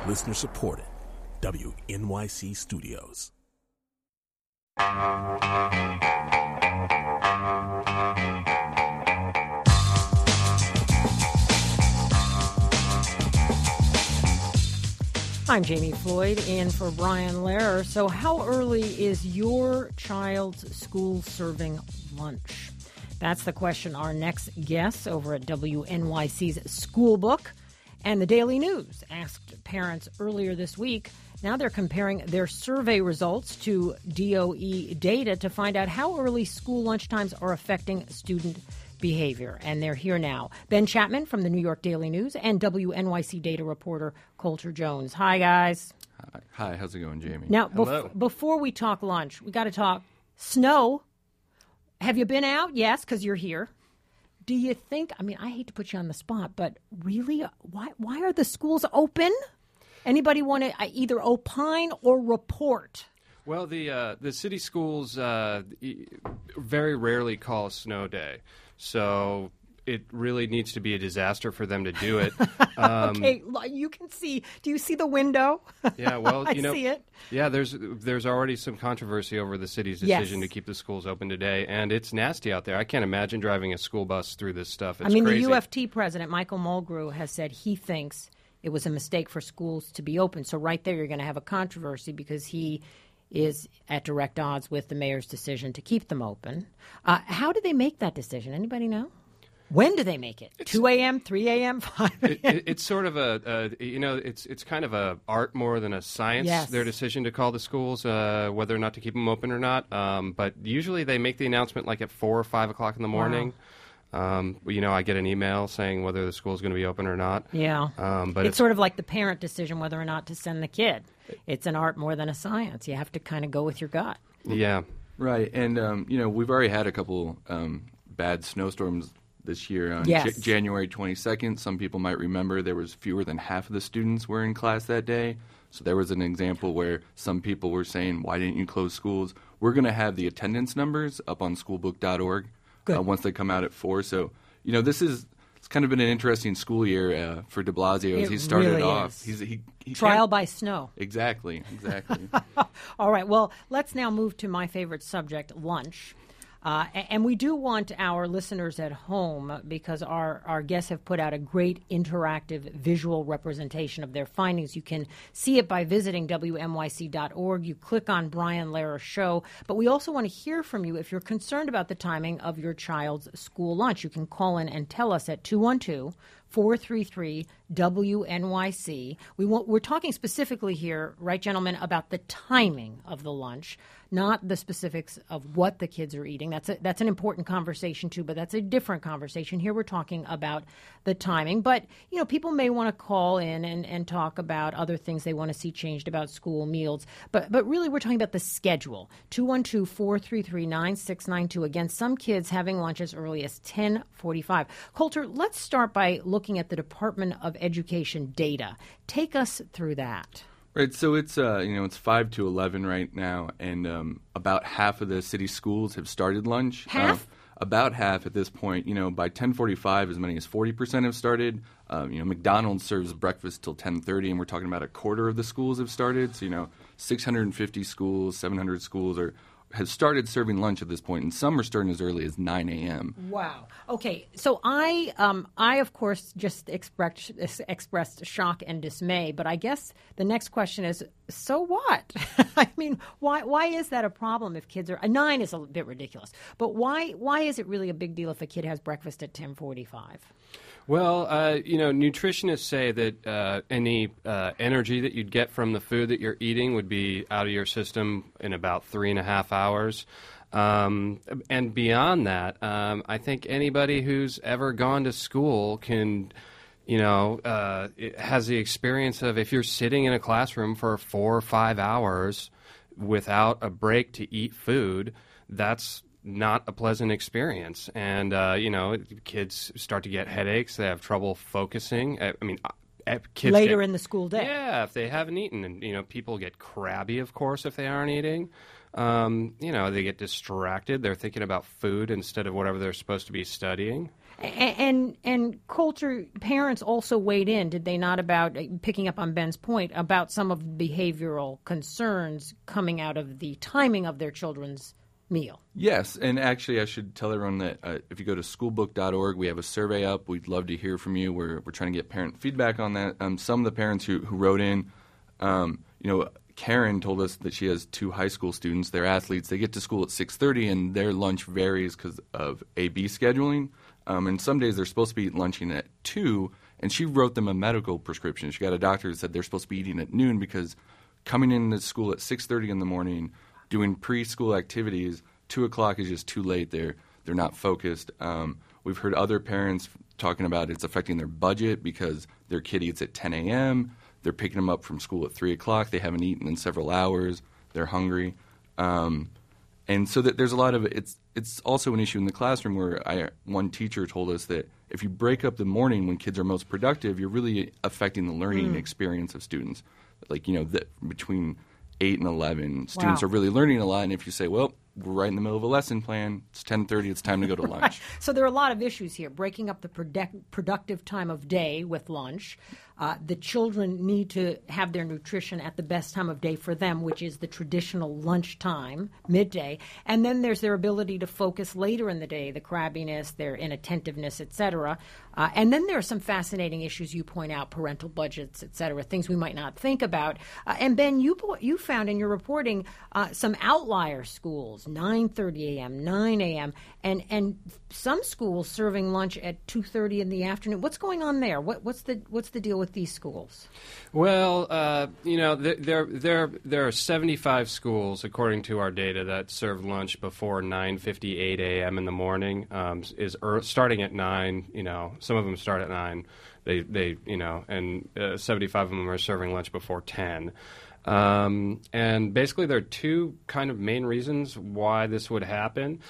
Listener supported. WNYC Studios. I'm Jamie Floyd in for Brian Lehrer. So how early is your child's school serving lunch? That's the question our next guest over at WNYC's School Book and the Daily News asked parents earlier this week. Now they're comparing their survey results to DOE data to find out how early school lunchtimes are affecting student behavior. And they're here now. Ben Chapman from the New York Daily News and WNYC data reporter Coulter Jones. Hi, guys. Hi, how's it going, Jamie? Now, before we talk lunch, we got to talk snow. Have you been out? Yes, because you're here. Do you think, I hate to put you on the spot, but really, why are the schools open? Anybody want to either opine or report? Well, the city schools very rarely call a snow day, so it really needs to be a disaster for them to do it. Okay, you can see. Do you see the window? Yeah, well, I see it. Yeah, there's already some controversy over the city's decision to keep the schools open today, and it's nasty out there. I can't imagine driving a school bus through this stuff. It's crazy. The UFT president, Michael Mulgrew, has said he thinks it was a mistake for schools to be open. So right there, you're going to have a controversy because he is at direct odds with the mayor's decision to keep them open. How did they make that decision? Anybody know? When do they make it? 2 a.m., 3 a.m., 5 a.m.? It's sort of it's kind of a art more than a science, yes. Their decision to call the schools, whether or not to keep them open or not. But usually they make the announcement like at 4 or 5 o'clock in the morning. Wow. I get an email saying whether the school is going to be open or not. Yeah. But it's sort of like the parent decision whether or not to send the kid. It's an art more than a science. You have to kind of go with your gut. Yeah. Right. And, we've already had a couple bad snowstorms this year. On yes. January 22nd, some people might remember there was fewer than half of the students were in class that day. So there was an example where some people were saying, why didn't you close schools? We're going to have the attendance numbers up on schoolbook.org once they come out at 4. So, it's kind of been an interesting school year for de Blasio as he started really off. He trial by snow. Exactly. All right. Well, let's now move to my favorite subject, lunch. And we do want our listeners at home, because our guests have put out a great interactive visual representation of their findings. You can see it by visiting WNYC.org. You click on Brian Lehrer Show. But we also want to hear from you if you're concerned about the timing of your child's school lunch. You can call in and tell us at 212-433-WNYC. We're talking specifically here, right, gentlemen, about the timing of the lunch, not the specifics of what the kids are eating. That's an important conversation, too, but that's a different conversation. Here we're talking about the timing. But, people may want to call in and talk about other things they want to see changed about school meals. But really, we're talking about the schedule. 212-433-9692. Again, some kids having lunch as early as 10:45. Coulter, let's start by looking at the Department of Education data. Take us through that. Right, so it's 5 to 11 right now, and about half of the city schools have started lunch. Half? About half at this point. By 10:45, as many as 40% have started. McDonald's serves breakfast till 10:30, and we're talking about a quarter of the schools have started. So 650 schools, 700 schools have started serving lunch at this point, and some are starting as early as 9 a.m. Wow. Okay. So I of course just expressed shock and dismay, but I guess the next question is, so what? Why is that a problem if kids are 9 is a bit ridiculous, but why is it really a big deal if a kid has breakfast at 10:45? Well, nutritionists say that any energy that you'd get from the food that you're eating would be out of your system in about 3.5 hours. And beyond that, I think anybody who's ever gone to school can, has the experience of if you're sitting in a classroom for 4 or 5 hours without a break to eat food, that's not a pleasant experience. And, kids start to get headaches. They have trouble focusing. Kids later in the school day. Yeah, if they haven't eaten. And, people get crabby, of course, if they aren't eating. They get distracted. They're thinking about food instead of whatever they're supposed to be studying. And Coulter, parents also weighed in, did they not, about picking up on Ben's point about some of the behavioral concerns coming out of the timing of their children's meal? Yes, and actually I should tell everyone that if you go to schoolbook.org, we have a survey up. We'd love to hear from you. We're trying to get parent feedback on that. Some of the parents who wrote in, Karen told us that she has 2 high school students. They're athletes. They get to school at 6:30, and their lunch varies because of A-B scheduling. And some days they're supposed to be lunching at 2, and she wrote them a medical prescription. She got a doctor that said they're supposed to be eating at noon because coming into school at 6:30 in the morning, doing preschool activities, 2 o'clock is just too late. They're not focused. We've heard other parents talking about it's affecting their budget because their kid eats at 10 a.m., they're picking them up from school at 3 o'clock. They haven't eaten in several hours. They're hungry. And so that there's a lot of it's also an issue in the classroom where one teacher told us that if you break up the morning when kids are most productive, you're really affecting the learning experience of students. Like, between 8 and 11, students are really learning a lot. And if you say, well, we're right in the middle of a lesson plan, it's 10:30, it's time to go to lunch. Right. So there are a lot of issues here. Breaking up the productive time of day with lunch. The children need to have their nutrition at the best time of day for them, which is the traditional lunchtime, midday. And then there's their ability to focus later in the day, the crabbiness, their inattentiveness, et cetera. And then there are some fascinating issues you point out, parental budgets, et cetera, things we might not think about. And Ben, you found in your reporting some outlier schools, 9:30 a.m., 9 a.m., and some schools serving lunch at 2:30 in the afternoon. What's going on there? What's the deal with these schools? Well, there are 75 schools, according to our data, that serve lunch before 9:58 a.m. in the morning. Starting at 9. Some of them start at 9. And 75 of them are serving lunch before 10. And basically, there are 2 kind of main reasons why this would happen.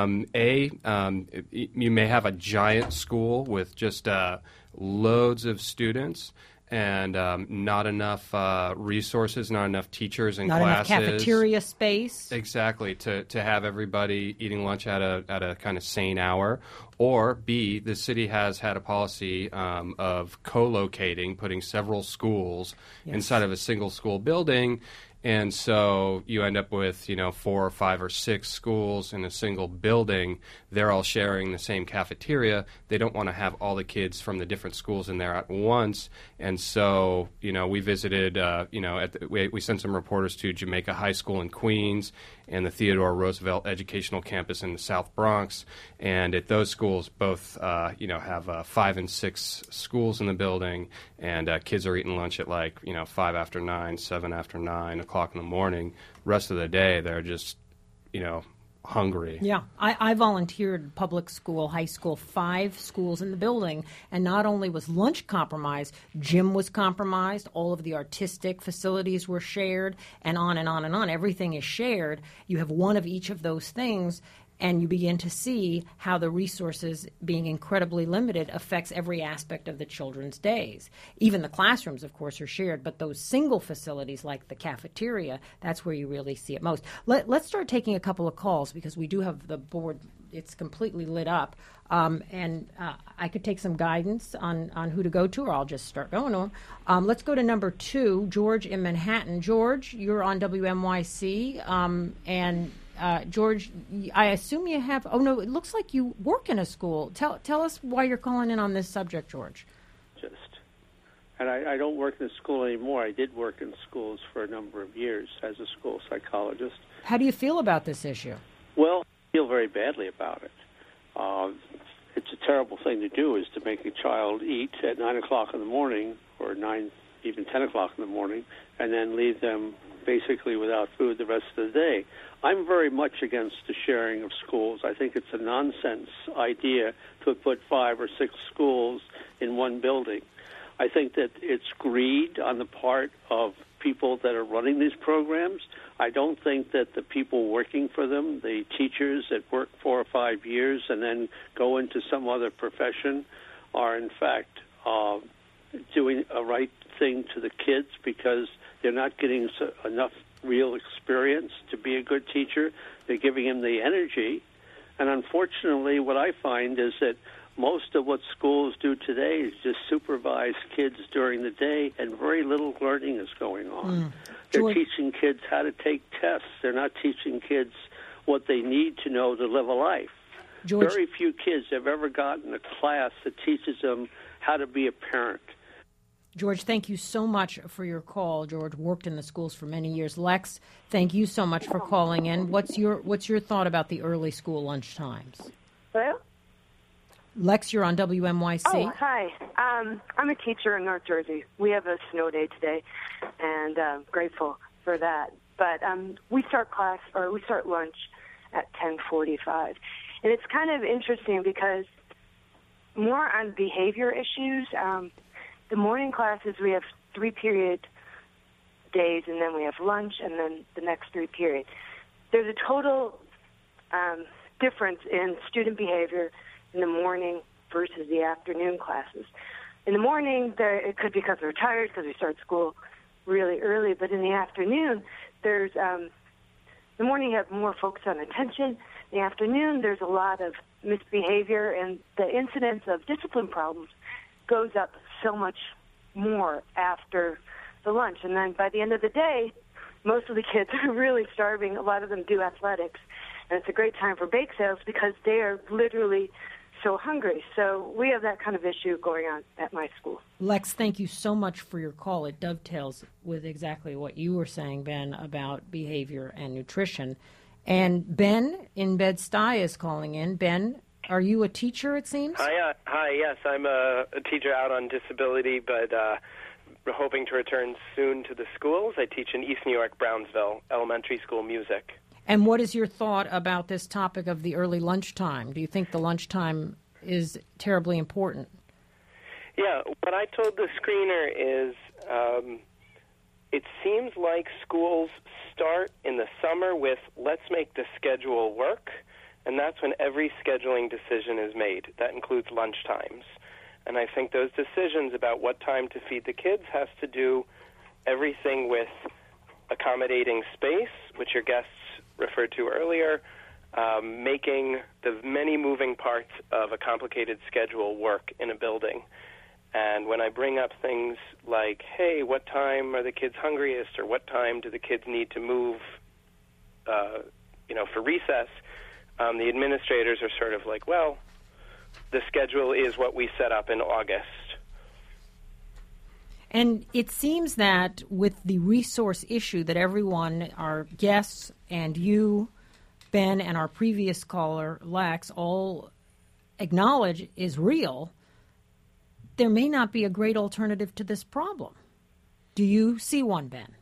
You may have a giant school with just loads of students and not enough resources, not enough teachers and classes. Not enough cafeteria space. Exactly, to have everybody eating lunch at a kind of sane hour. Or B, the city has had a policy of co-locating, putting several schools inside of a single school building. And so you end up with, 4 or 5 or 6 schools in a single building. They're all sharing the same cafeteria. They don't want to have all the kids from the different schools in there at once. And so, we visited, we sent some reporters to Jamaica High School in Queens and the Theodore Roosevelt Educational Campus in the South Bronx. And at those schools, both, have 5 and 6 schools in the building, and kids are eating lunch at 5 after 9, 7 after 9 o'clock in the morning. Rest of the day, they're just, hungry. Yeah. I volunteered public school, high school, 5 schools in the building, and not only was lunch compromised, gym was compromised, all of the artistic facilities were shared, and on and on and on. Everything is shared. You have one of each of those things, and you begin to see how the resources being incredibly limited affects every aspect of the children's days. Even the classrooms, of course, are shared, but those single facilities like the cafeteria, that's where you really see it most. Let's start taking a couple of calls because we do have the board. It's completely lit up. And I could take some guidance on who to go to, or I'll just start going to them. Let's go to number 2, George in Manhattan. George, you're on WNYC, and George, I assume you have. Oh no, it looks like you work in a school. Tell us why you're calling in on this subject, George. And I don't work in a school anymore. I did work in schools for a number of years as a school psychologist. How do you feel about this issue? Well, I feel very badly about it. It's a terrible thing to do, is to make a child eat at 9 o'clock in the morning, or 9, even 10 o'clock in the morning, and then leave them basically without food the rest of the day. I'm very much against the sharing of schools. I think it's a nonsense idea to put 5 or 6 schools in one building. I think that it's greed on the part of people that are running these programs. I don't think that the people working for them, the teachers that work 4 or 5 years and then go into some other profession, are in fact doing a right thing to the kids, because they're not getting enough real experience to be a good teacher. They're giving them the energy. And unfortunately, what I find is that Most of what schools do today is just supervise kids during the day, and very little learning is going on. They're teaching kids how to take tests. They're not teaching kids what they need to know to live a life. George, very few kids have ever gotten a class that teaches them how to be a parent. George, thank you so much for your call. George worked in the schools for many years. Lex, thank you so much for calling in. What's your thought about the early school lunch times? Hello? Lex, you're on WNYC. Oh, hi. I'm a teacher in North Jersey. We have a snow day today, and grateful for that. But we start lunch at 10:45. And it's kind of interesting because more on behavior issues, the morning classes, we have 3-period days, and then we have lunch, and then the next 3 periods. There's a total difference in student behavior in the morning versus the afternoon classes. In the morning, it could be because they're tired, because we start school really early, but in the afternoon, there's the morning you have more focus on attention. In the afternoon, there's a lot of misbehavior, and the incidence of discipline problems goes up so much more after the lunch. And then by the end of the day, most of the kids are really starving. A lot of them do athletics, and it's a great time for bake sales because they are literally so hungry. So we have that kind of issue going on at my school. Lex, thank you so much for your call. It dovetails with exactly what you were saying, Ben, about behavior and nutrition. And Ben in Bed-Stuy is calling in. Ben, are you a teacher, it seems? Hi, yes. I'm a teacher out on disability, but we're hoping to return soon to the schools. I teach in East New York, Brownsville, elementary school music. And what is your thought about this topic of the early lunchtime? Do you think the lunchtime is terribly important? Yeah, what I told the screener is it seems like schools start in the summer with let's make the schedule work, and that's when every scheduling decision is made. That includes lunch times. And I think those decisions about what time to feed the kids has to do everything with accommodating space, which your guests referred to earlier, making the many moving parts of a complicated schedule work in a building. And when I bring up things like, hey, what time are the kids hungriest, or what time do the kids need to move, for recess, the administrators are sort of like, well, the schedule is what we set up in August. And it seems that with the resource issue that everyone, our guests and you, Ben, and our previous caller, Lex, all acknowledge is real, there may not be a great alternative to this problem. Do you see one, Ben?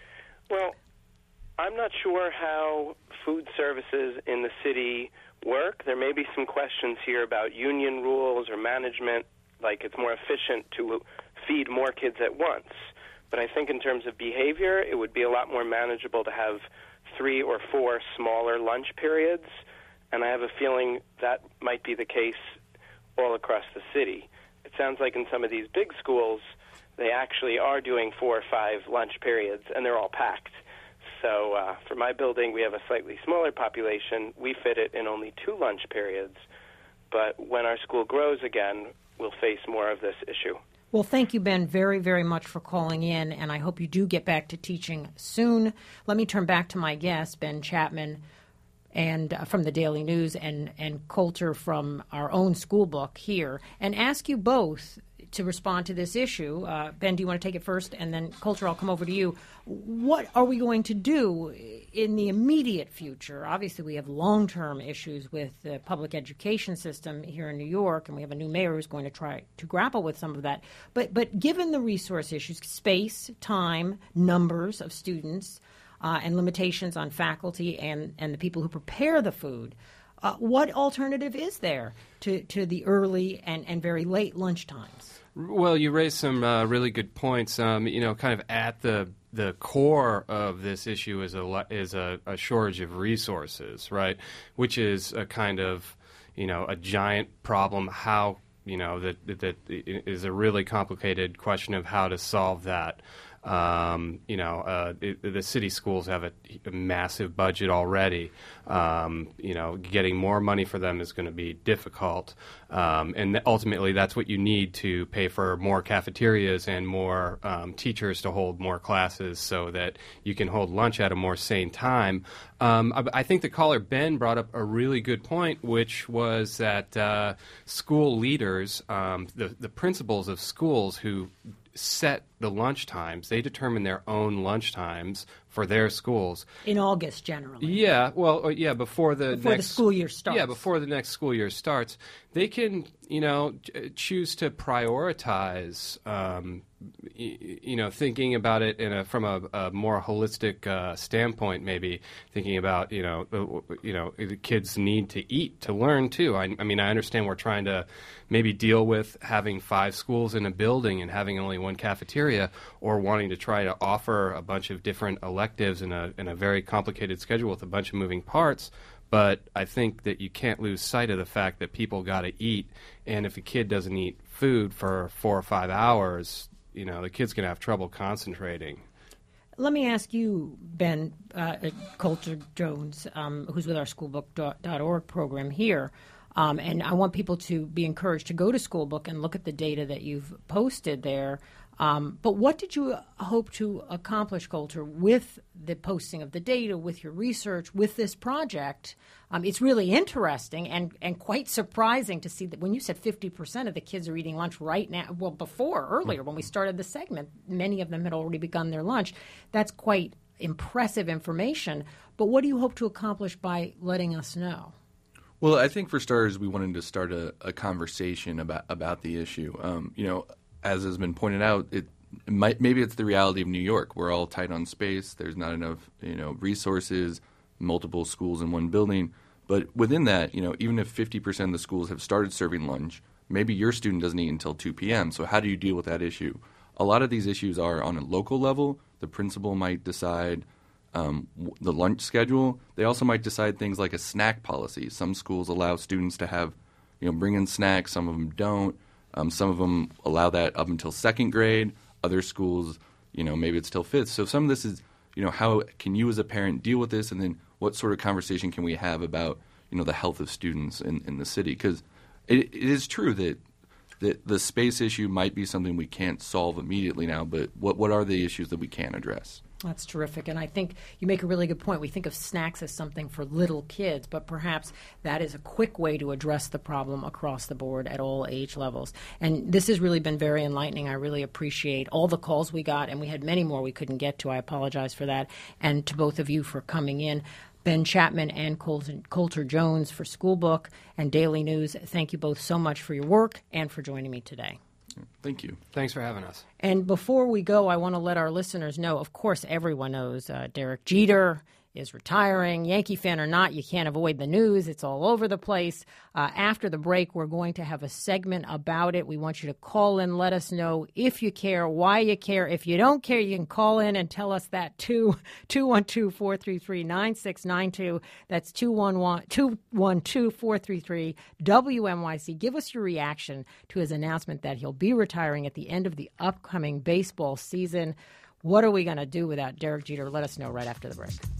Well, I'm not sure how food services in the city work. There may be some questions here about union rules or management, like it's more efficient to feed more kids at once. But I think in terms of behavior, it would be a lot more manageable to have 3 or 4 smaller lunch periods, and I have a feeling that might be the case all across the city. It sounds like in some of these big schools, they actually are doing 4 or 5 lunch periods, and they're all packed. So for my building, we have a slightly smaller population. We fit it in only 2 lunch periods. But when our school grows again, we'll face more of this issue. Well, thank you, Ben, very, very much for calling in, and I hope you do get back to teaching soon. Let me turn back to my guest, Ben Chapman, and from the Daily News, and Coulter from our own school book here, and ask you both to respond to this issue. Ben, do you want to take it first? And then, Coulter, I'll come over to you. What are we going to do in the immediate future? Obviously, we have long-term issues with the public education system here in New York, and we have a new mayor who's going to try to grapple with some of that. But given the resource issues, space, time, numbers of students, and limitations on faculty and the people who prepare the food, what alternative is there to the early and very late lunch times? Well, you raised some really good points. Kind of at the core of this issue is a shortage of resources, right? Which is a kind of, a giant problem. How, that is a really complicated question of how to solve that. The city schools have a massive budget already. Getting more money for them is going to be difficult. And ultimately, that's what you need to pay for more cafeterias and more teachers to hold more classes so that you can hold lunch at a more sane time. I think the caller, Ben, brought up a really good point, which was that school leaders, the principals of schools who set the lunch times, they determine their own lunch times for their schools. In August, generally. Yeah, well, before the school year starts. Yeah, before the next school year starts. They can, choose to prioritize, thinking about it from a more holistic standpoint, maybe thinking about, the kids need to eat, to learn, too. I understand we're trying to maybe deal with having 5 schools in a building and having only one cafeteria, or wanting to try to offer a bunch of different electives in a very complicated schedule with a bunch of moving parts. But I think that you can't lose sight of the fact that people got to eat, and if a kid doesn't eat food for 4 or 5 hours, the kid's going to have trouble concentrating. Let me ask you, Ben Coulter Jones, who's with our schoolbook.org program here, and I want people to be encouraged to go to Schoolbook and look at the data that you've posted there. But what did you hope to accomplish, Coulter, with the posting of the data, with your research, with this project? It's really interesting and quite surprising to see that when you said 50% of the kids are eating lunch right now, well, earlier when we started the segment, many of them had already begun their lunch. That's quite impressive information. But what do you hope to accomplish by letting us know? Well, I think for starters, we wanted to start a conversation about the issue. As has been pointed out, maybe it's the reality of New York. We're all tight on space. There's not enough, resources, multiple schools in one building. But within that, even if 50% of the schools have started serving lunch, maybe your student doesn't eat until 2 p.m. So how do you deal with that issue? A lot of these issues are on a local level. The principal might decide the lunch schedule. They also might decide things like a snack policy. Some schools allow students to have, bring in snacks. Some of them don't. Some of them allow that up until 2nd grade. Other schools, maybe it's till 5th. So some of this is, how can you as a parent deal with this? And then what sort of conversation can we have about, the health of students in the city? Because it is true that the space issue might be something we can't solve immediately now, but what are the issues that we can address? That's terrific. And I think you make a really good point. We think of snacks as something for little kids, but perhaps that is a quick way to address the problem across the board at all age levels. And this has really been very enlightening. I really appreciate all the calls we got, and we had many more we couldn't get to. I apologize for that. And to both of you for coming in. Ben Chapman and Coulter Jones for Schoolbook and Daily News, thank you both so much for your work and for joining me today. Thank you. Thanks for having us. And before we go, I want to let our listeners know, of course, everyone knows Derek Jeter is retiring. Yankee fan or not, you can't avoid the news. It's all over the place. After the break, we're going to have a segment about it. We want you to call in, let us know if you care, why you care. If you don't care, you can call in and tell us that too. 212-433-9692. That's 212-433-WNYC. Give us your reaction to his announcement that he'll be retiring at the end of the upcoming baseball season. What are we going to do without Derek Jeter? Let us know right after the break.